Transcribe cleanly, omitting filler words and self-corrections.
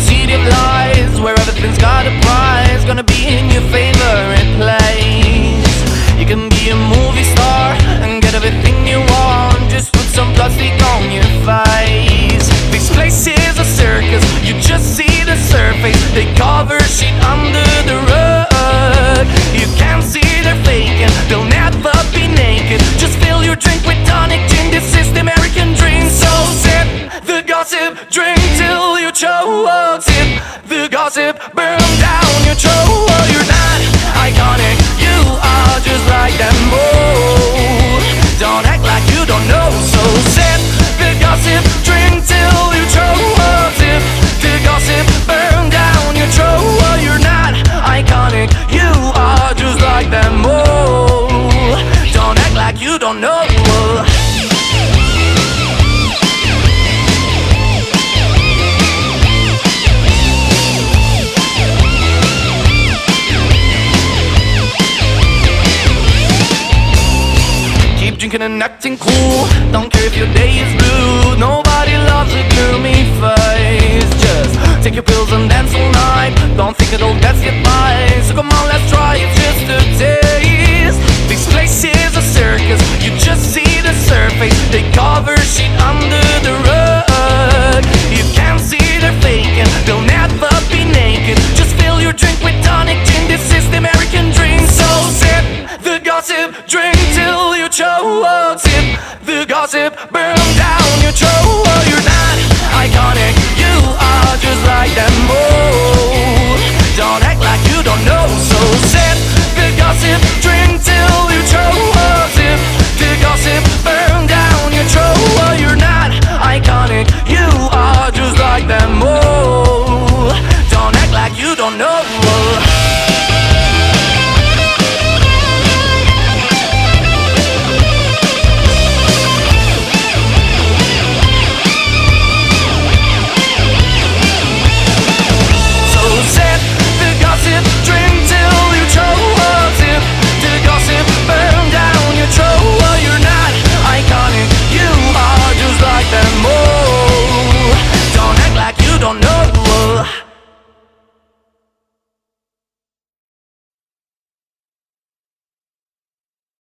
city of lies, where everything's got a prize, gonna be in your favorite place. You can be a movie star and get everything you want, just put some plastic on your face. This place is a circus, you just see the surface. They cover shit under the rug. You can't see they're faking, they'll never be naked. Just fill your drink with tonic gin, this is the American dream. So sip the gossip, drink till you choke. Sip the gossip, burn down your throat. You're not iconic, you are just like them. Oh, don't act like you don't know. So sip the gossip, drink till you choke. Sip the gossip, burn down your throat. You're not iconic, you are just like them. Oh, don't act like you don't know. Drinking and acting cool, don't care if your day is blue. Nobody loves a gloomy face. Just take your pills and dance all night. Don't think it'll get by, so come on, let's try it just a taste.